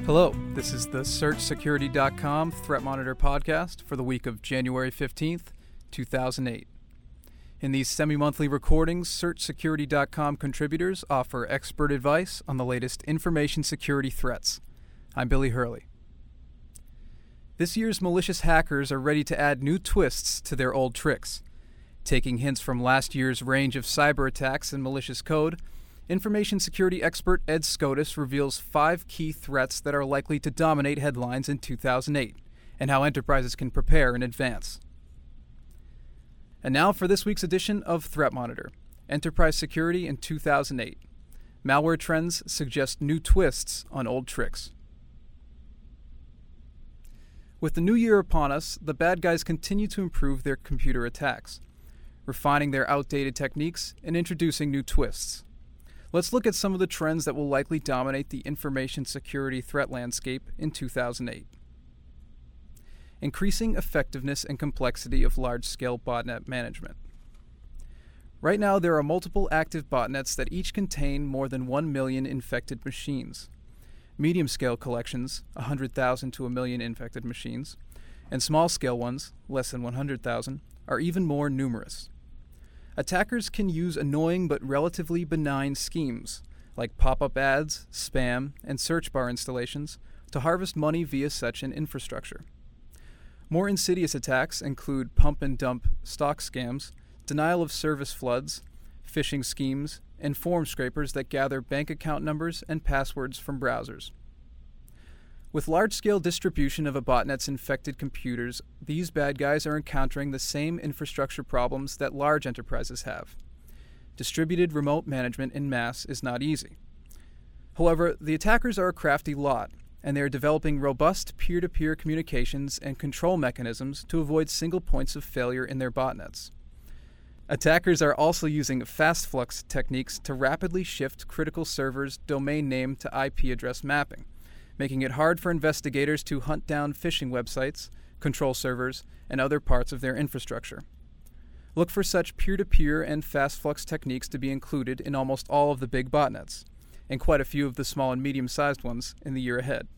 Hello, this is the SearchSecurity.com Threat Monitor podcast for the week of January 15th, 2008. In these semi-monthly recordings, SearchSecurity.com contributors offer expert advice on the latest information security threats. I'm Billy Hurley. This year's malicious hackers are ready to add new twists to their old tricks. Taking hints from last year's range of cyber attacks and malicious code, information security expert Ed Scotus reveals 5 key threats that are likely to dominate headlines in 2008, and how enterprises can prepare in advance. And now for this week's edition of Threat Monitor, Enterprise Security in 2008. Malware trends suggest new twists on old tricks. With the new year upon us, the bad guys continue to improve their computer attacks, refining their outdated techniques and introducing new twists. Let's look at some of the trends that will likely dominate the information security threat landscape in 2008. Increasing effectiveness and complexity of large-scale botnet management. Right now, there are multiple active botnets that each contain more than 1 million infected machines. Medium-scale collections, 100,000 to a million infected machines, and small-scale ones, less than 100,000, are even more numerous. Attackers can use annoying but relatively benign schemes, like pop-up ads, spam, and search bar installations, to harvest money via such an infrastructure. More insidious attacks include pump-and-dump stock scams, denial-of-service floods, phishing schemes, and form scrapers that gather bank account numbers and passwords from browsers. With large-scale distribution of a botnet's infected computers, these bad guys are encountering the same infrastructure problems that large enterprises have. Distributed remote management en masse is not easy. However, the attackers are a crafty lot, and they are developing robust peer-to-peer communications and control mechanisms to avoid single points of failure in their botnets. Attackers are also using fast flux techniques to rapidly shift critical servers' domain name to IP address mapping, making it hard for investigators to hunt down phishing websites, control servers, and other parts of their infrastructure. Look for such peer-to-peer and fast flux techniques to be included in almost all of the big botnets, and quite a few of the small and medium-sized ones in the year ahead.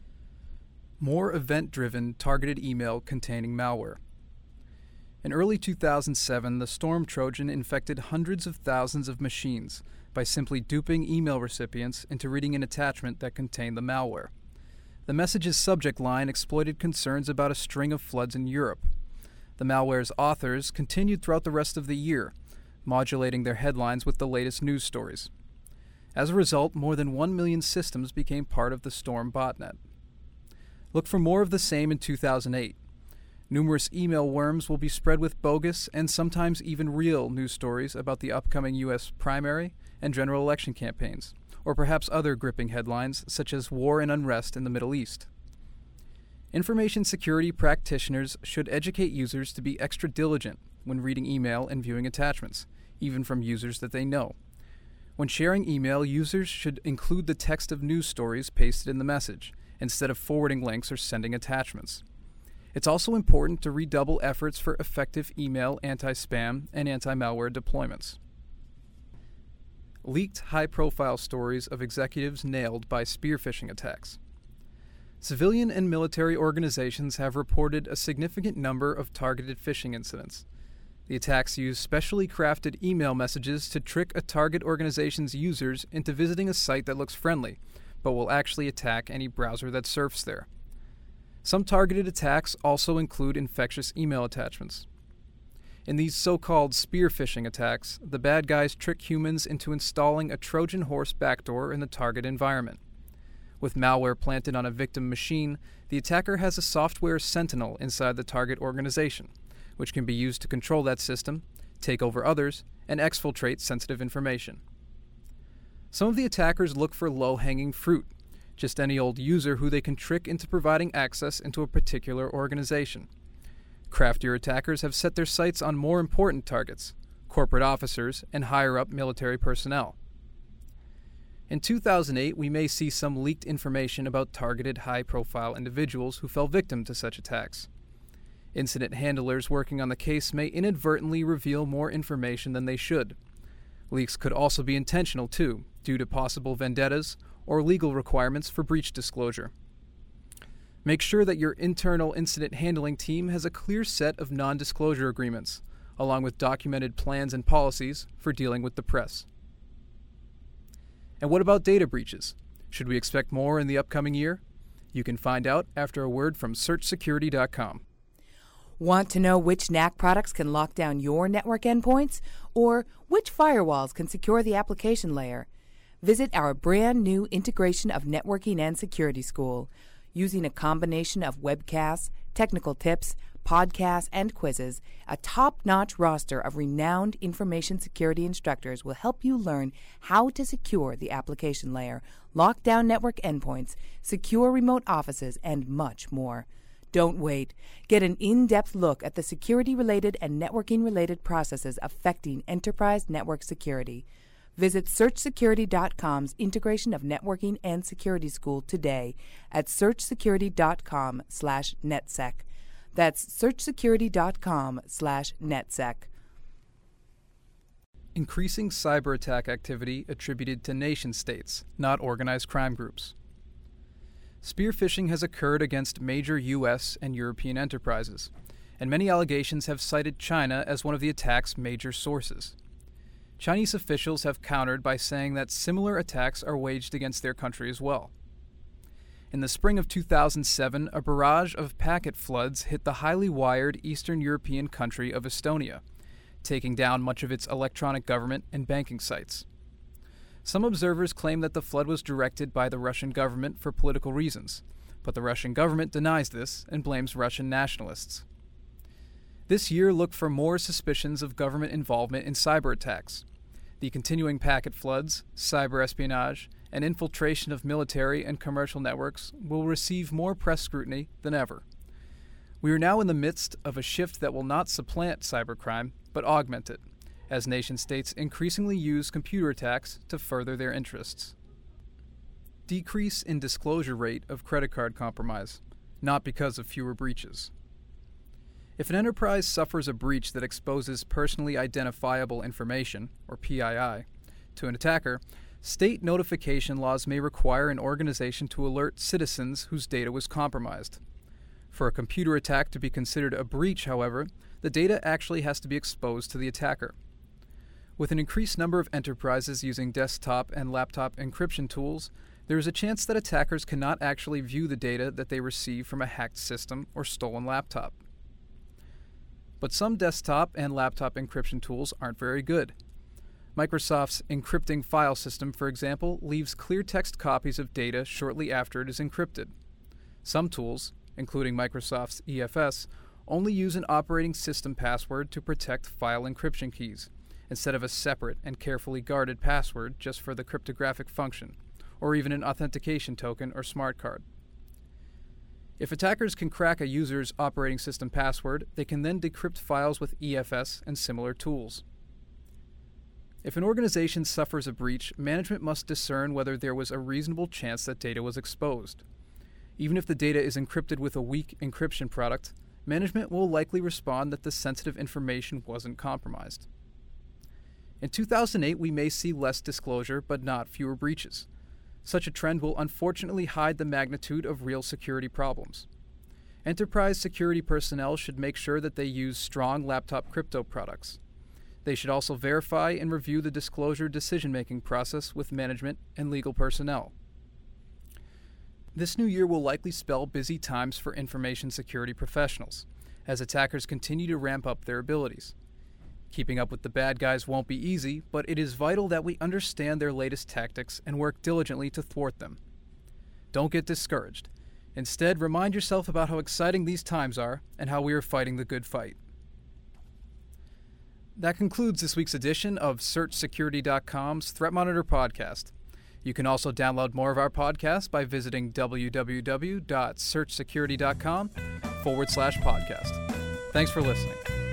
More event-driven targeted email containing malware. In early 2007, the Storm Trojan infected hundreds of thousands of machines by simply duping email recipients into reading an attachment that contained the malware. The message's subject line exploited concerns about a string of floods in Europe. The malware's authors continued throughout the rest of the year, modulating their headlines with the latest news stories. As a result, more than 1 million systems became part of the Storm botnet. Look for more of the same in 2008. Numerous email worms will be spread with bogus and sometimes even real news stories about the upcoming U.S. primary and general election campaigns, or perhaps other gripping headlines such as war and unrest in the Middle East. Information security practitioners should educate users to be extra diligent when reading email and viewing attachments, even from users that they know. When sharing email, users should include the text of news stories pasted in the message, instead of forwarding links or sending attachments. It's also important to redouble efforts for effective email anti-spam and anti-malware deployments. Leaked high-profile stories of executives nailed by spear phishing attacks. Civilian and military organizations have reported a significant number of targeted phishing incidents. The attacks use specially crafted email messages to trick a target organization's users into visiting a site that looks friendly, but will actually attack any browser that surfs there. Some targeted attacks also include infectious email attachments. In these so-called spear phishing attacks, the bad guys trick humans into installing a Trojan horse backdoor in the target environment. With malware planted on a victim machine, the attacker has a software sentinel inside the target organization, which can be used to control that system, take over others, and exfiltrate sensitive information. Some of the attackers look for low-hanging fruit, just any old user who they can trick into providing access into a particular organization. Craftier attackers have set their sights on more important targets, corporate officers, and higher-up military personnel. In 2008, we may see some leaked information about targeted high-profile individuals who fell victim to such attacks. Incident handlers working on the case may inadvertently reveal more information than they should. Leaks could also be intentional, too, due to possible vendettas or legal requirements for breach disclosure. Make sure that your internal incident handling team has a clear set of non-disclosure agreements, along with documented plans and policies for dealing with the press. And what about data breaches? Should we expect more in the upcoming year? You can find out after a word from SearchSecurity.com. Want to know which NAC products can lock down your network endpoints? Or which firewalls can secure the application layer? Visit our brand new Integration of Networking and Security School. Using a combination of webcasts, technical tips, podcasts, and quizzes, a top-notch roster of renowned information security instructors will help you learn how to secure the application layer, lock down network endpoints, secure remote offices, and much more. Don't wait. Get an in-depth look at the security-related and networking-related processes affecting enterprise network security. Visit SearchSecurity.com's Integration of Networking and Security School today at SearchSecurity.com/NetSec. That's SearchSecurity.com/NetSec. Increasing cyber attack activity attributed to nation-states, not organized crime groups. Spear phishing has occurred against major U.S. and European enterprises, and many allegations have cited China as one of the attack's major sources. Chinese officials have countered by saying that similar attacks are waged against their country as well. In the spring of 2007, a barrage of packet floods hit the highly wired Eastern European country of Estonia, taking down much of its electronic government and banking sites. Some observers claim that the flood was directed by the Russian government for political reasons, but the Russian government denies this and blames Russian nationalists. This year looked for more suspicions of government involvement in cyber attacks. The continuing packet floods, cyber espionage, and infiltration of military and commercial networks will receive more press scrutiny than ever. We are now in the midst of a shift that will not supplant cybercrime, but augment it, as nation-states increasingly use computer attacks to further their interests. Decrease in disclosure rate of credit card compromise, not because of fewer breaches. If an enterprise suffers a breach that exposes personally identifiable information, or PII, to an attacker, state notification laws may require an organization to alert citizens whose data was compromised. For a computer attack to be considered a breach, however, the data actually has to be exposed to the attacker. With an increased number of enterprises using desktop and laptop encryption tools, there is a chance that attackers cannot actually view the data that they receive from a hacked system or stolen laptop. But some desktop and laptop encryption tools aren't very good. Microsoft's encrypting file system, for example, leaves clear text copies of data shortly after it is encrypted. Some tools, including Microsoft's EFS, only use an operating system password to protect file encryption keys, instead of a separate and carefully guarded password just for the cryptographic function, or even an authentication token or smart card. If attackers can crack a user's operating system password, they can then decrypt files with EFS and similar tools. If an organization suffers a breach, management must discern whether there was a reasonable chance that data was exposed. Even if the data is encrypted with a weak encryption product, management will likely respond that the sensitive information wasn't compromised. In 2008, we may see less disclosure, but not fewer breaches. Such a trend will unfortunately hide the magnitude of real security problems. Enterprise security personnel should make sure that they use strong laptop crypto products. They should also verify and review the disclosure decision-making process with management and legal personnel. This new year will likely spell busy times for information security professionals, as attackers continue to ramp up their abilities. Keeping up with the bad guys won't be easy, but it is vital that we understand their latest tactics and work diligently to thwart them. Don't get discouraged. Instead, remind yourself about how exciting these times are and how we are fighting the good fight. That concludes this week's edition of SearchSecurity.com's Threat Monitor podcast. You can also download more of our podcasts by visiting www.searchsecurity.com/podcast. Thanks for listening.